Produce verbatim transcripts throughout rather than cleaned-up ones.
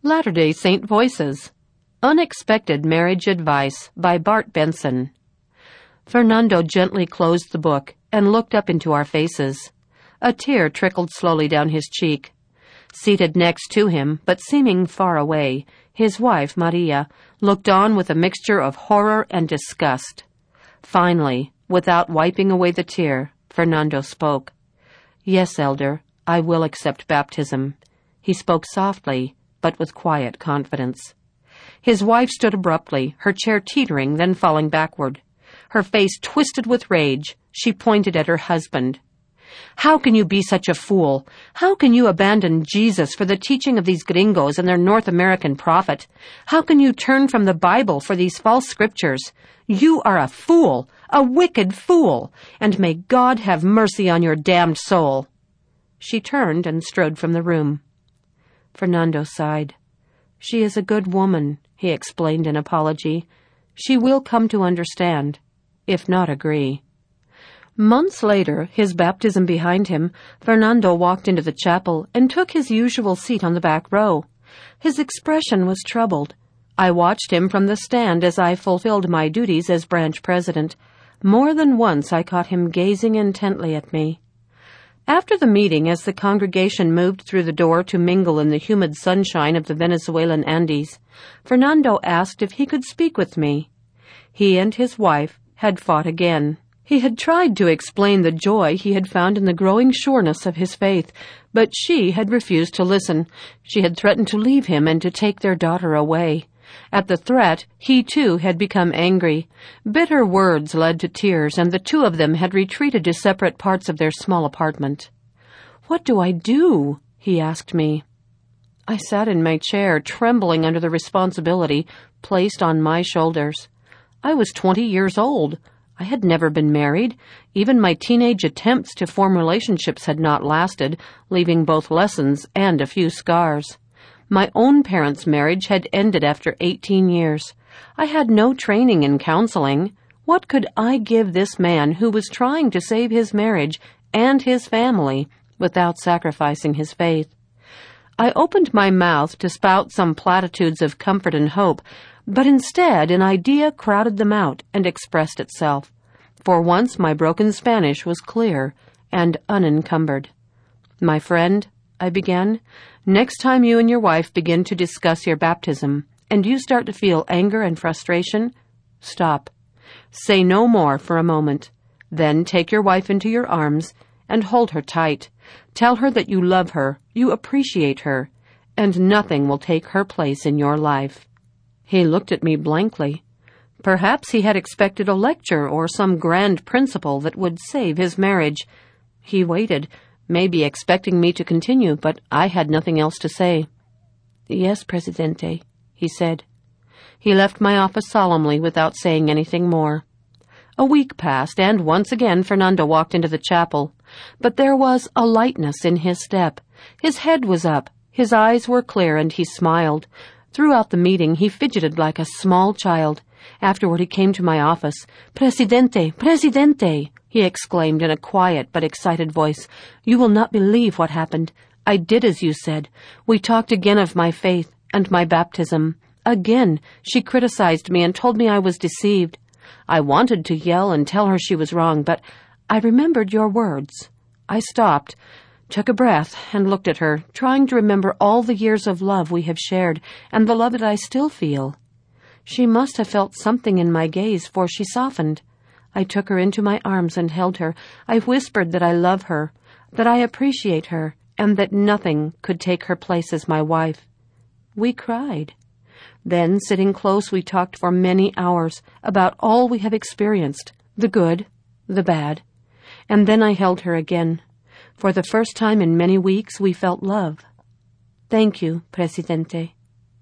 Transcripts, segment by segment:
Latter-day Saint Voices. Unexpected Marriage Advice by Bart Benson. Fernando gently closed the book and looked up into our faces. A tear trickled slowly down his cheek. Seated next to him, but seeming far away, his wife, Maria, looked on with a mixture of horror and disgust. Finally, without wiping away the tear, Fernando spoke. "Yes, Elder, I will accept baptism." He spoke softly, but with quiet confidence. His wife stood abruptly, her chair teetering, then falling backward. Her face twisted with rage, she pointed at her husband. "How can you be such a fool? How can you abandon Jesus for the teaching of these gringos and their North American prophet? How can you turn from the Bible for these false scriptures? You are a fool, a wicked fool, and may God have mercy on your damned soul." She turned and strode from the room. Fernando sighed. "She is a good woman," he explained in apology. "She will come to understand, if not agree." Months later, his baptism behind him, Fernando walked into the chapel and took his usual seat on the back row. His expression was troubled. I watched him from the stand as I fulfilled my duties as branch president. More than once I caught him gazing intently at me. After the meeting, as the congregation moved through the door to mingle in the humid sunshine of the Venezuelan Andes, Fernando asked if he could speak with me. He and his wife had fought again. He had tried to explain the joy he had found in the growing sureness of his faith, but she had refused to listen. She had threatened to leave him and to take their daughter away. At the threat, he too had become angry. Bitter words led to tears, and the two of them had retreated to separate parts of their small apartment. "What do I do?" he asked me. I sat in my chair, trembling under the responsibility placed on my shoulders. I was twenty years old. I had never been married. Even my teenage attempts to form relationships had not lasted, leaving both lessons and a few scars. My own parents' marriage had ended after eighteen years. I had no training in counseling. What could I give this man who was trying to save his marriage and his family without sacrificing his faith? I opened my mouth to spout some platitudes of comfort and hope, but instead an idea crowded them out and expressed itself. For once my broken Spanish was clear and unencumbered. "My friend," I began, "next time you and your wife begin to discuss your baptism, and you start to feel anger and frustration, stop. Say no more for a moment. Then take your wife into your arms and hold her tight. Tell her that you love her, you appreciate her, and nothing will take her place in your life." He looked at me blankly. Perhaps he had expected a lecture or some grand principle that would save his marriage. He waited, maybe expecting me to continue, but I had nothing else to say. "Yes, Presidente," he said. He left my office solemnly without saying anything more. A week passed, and once again Fernando walked into the chapel. But there was a lightness in his step. His head was up, his eyes were clear, and he smiled. Throughout the meeting he fidgeted like a small child. Afterward he came to my office. "Presidente, Presidente!" he exclaimed in a quiet but excited voice. "You will not believe what happened. I did as you said. We talked again of my faith and my baptism. Again, she criticized me and told me I was deceived. I wanted to yell and tell her she was wrong, but I remembered your words. I stopped, took a breath, and looked at her, trying to remember all the years of love we have shared and the love that I still feel. She must have felt something in my gaze, for she softened. I took her into my arms and held her. I whispered that I love her, that I appreciate her, and that nothing could take her place as my wife. We cried. Then, sitting close, we talked for many hours about all we have experienced, the good, the bad. And then I held her again. For the first time in many weeks, we felt love. Thank you, Presidente.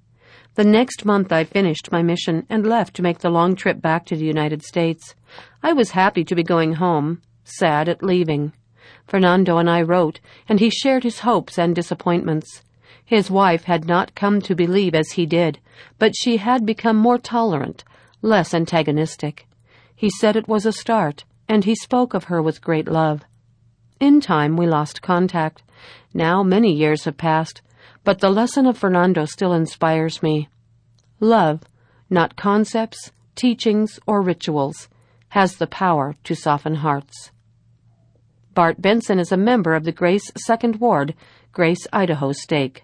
The next month I finished my mission and left to make the long trip back to the United States. I was happy to be going home, sad at leaving. Fernando and I wrote, and he shared his hopes and disappointments. His wife had not come to believe as he did, but she had become more tolerant, less antagonistic. He said it was a start, and he spoke of her with great love. In time we lost contact. Now many years have passed. but the lesson of Fernando still inspires me. Love, not concepts, teachings, or rituals, has the power to soften hearts. Bart Benson is a member of the Grace Second Ward, Grace, Idaho Stake.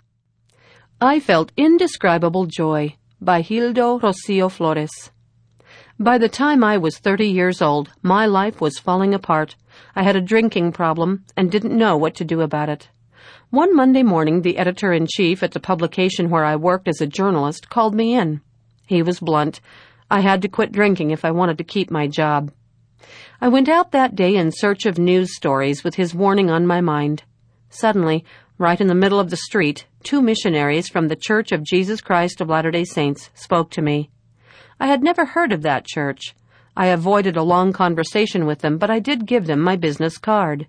I Felt Indescribable Joy by Hildo Rocio Flores. By the time I was thirty years old, my life was falling apart. I had a drinking problem and didn't know what to do about it. One Monday morning, the editor-in-chief at the publication where I worked as a journalist called me in. He was blunt. I had to quit drinking if I wanted to keep my job. I went out that day in search of news stories with his warning on my mind. Suddenly, right in the middle of the street, two missionaries from the Church of Jesus Christ of Latter-day Saints spoke to me. I had never heard of that church. I avoided a long conversation with them, but I did give them my business card.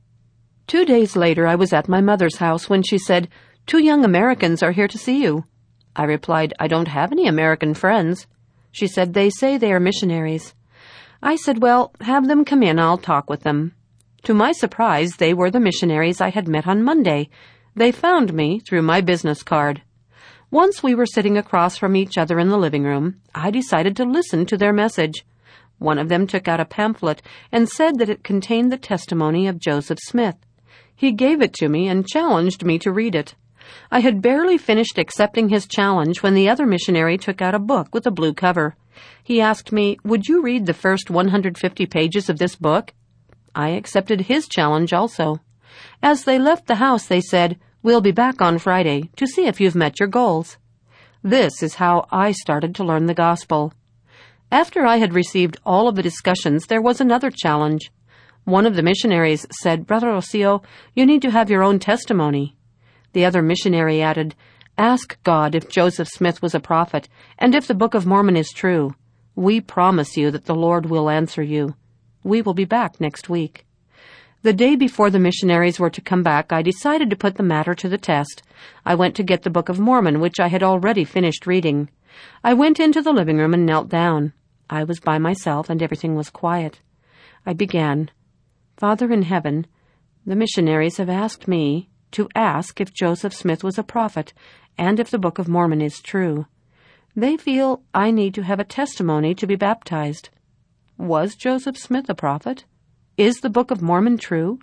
Two days later, I was at my mother's house when she said, "Two young Americans are here to see you." I replied, "I don't have any American friends." She said, "They say they are missionaries." I said, "Well, have them come in. I'll talk with them." To my surprise, they were the missionaries I had met on Monday. They found me through my business card. Once we were sitting across from each other in the living room, I decided to listen to their message. One of them took out a pamphlet and said that it contained the testimony of Joseph Smith. He gave it to me and challenged me to read it. I had barely finished accepting his challenge when the other missionary took out a book with a blue cover. He asked me, "Would you read the first one hundred fifty pages of this book?" I accepted his challenge also. As they left the house, they said, "We'll be back on Friday to see if you've met your goals." This is how I started to learn the gospel. After I had received all of the discussions, there was another challenge. One of the missionaries said, "Brother Rocio, you need to have your own testimony." The other missionary added, "Ask God if Joseph Smith was a prophet, and if the Book of Mormon is true. We promise you that the Lord will answer you. We will be back next week." The day before the missionaries were to come back, I decided to put the matter to the test. I went to get the Book of Mormon, which I had already finished reading. I went into the living room and knelt down. I was by myself, and everything was quiet. I began, "Father in heaven, the missionaries have asked me to ask if Joseph Smith was a prophet and if the Book of Mormon is true. They feel I need to have a testimony to be baptized. Was Joseph Smith a prophet? Is the Book of Mormon true?"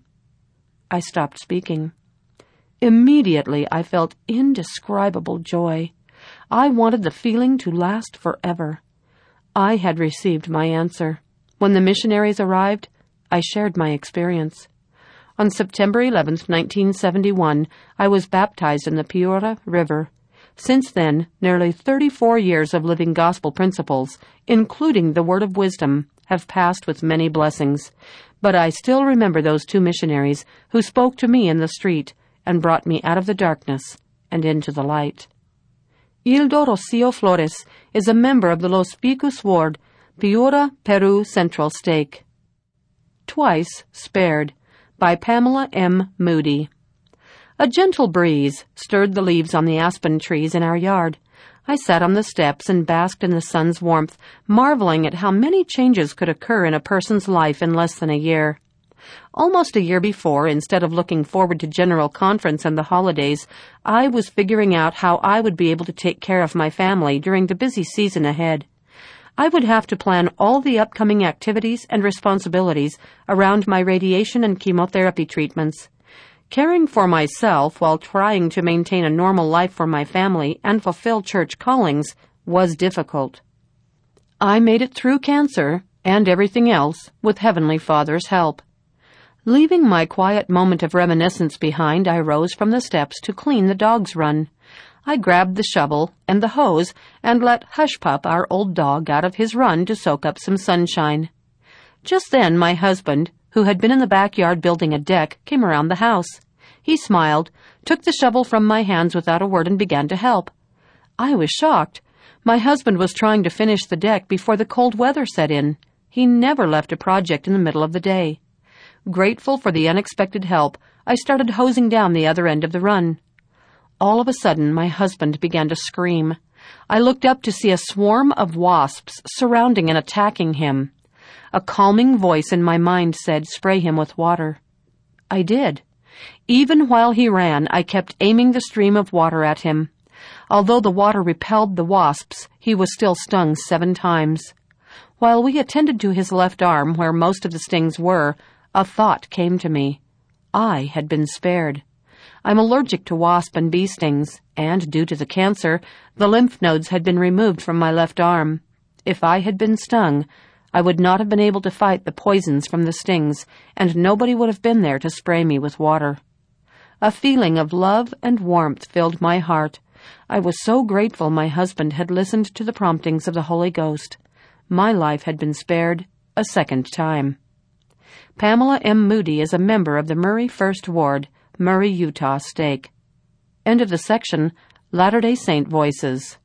I stopped speaking. Immediately I felt indescribable joy. I wanted the feeling to last forever. I had received my answer. When the missionaries arrived, I shared my experience. On September eleventh, nineteen seventy-one, I was baptized in the Piura River. Since then, nearly thirty-four years of living gospel principles, including the word of wisdom, have passed with many blessings. But I still remember those two missionaries who spoke to me in the street and brought me out of the darkness and into the light. Hildo Rocio Flores is a member of the Los Picos Ward, Piura, Peru Central Stake. Twice Spared by Pamela M. Moody. A gentle breeze stirred the leaves on the aspen trees in our yard. I sat on the steps and basked in the sun's warmth, marveling at how many changes could occur in a person's life in less than a year. Almost a year before, instead of looking forward to General Conference and the holidays, I was figuring out how I would be able to take care of my family during the busy season ahead. I would have to plan all the upcoming activities and responsibilities around my radiation and chemotherapy treatments. Caring for myself while trying to maintain a normal life for my family and fulfill church callings was difficult. I made it through cancer and everything else with Heavenly Father's help. Leaving my quiet moment of reminiscence behind, I rose from the steps to clean the dog's run. I grabbed the shovel and the hose and let Hush Pup, our old dog, out of his run to soak up some sunshine. Just then my husband, who had been in the backyard building a deck, came around the house. He smiled, took the shovel from my hands without a word, and began to help. I was shocked. My husband was trying to finish the deck before the cold weather set in. He never left a project in the middle of the day. Grateful for the unexpected help, I started hosing down the other end of the run. All of a sudden, my husband began to scream. I looked up to see a swarm of wasps surrounding and attacking him. A calming voice in my mind said, "Spray him with water." I did. Even while he ran, I kept aiming the stream of water at him. Although the water repelled the wasps, he was still stung seven times. While we attended to his left arm, where most of the stings were, a thought came to me. I had been spared. I'm allergic to wasp and bee stings, and due to the cancer, the lymph nodes had been removed from my left arm. If I had been stung, I would not have been able to fight the poisons from the stings, and nobody would have been there to spray me with water. A feeling of love and warmth filled my heart. I was so grateful my husband had listened to the promptings of the Holy Ghost. My life had been spared a second time. Pamela M. Moody is a member of the Murray First Ward, Murray, Utah Stake. End of the section, Latter-day Saint Voices.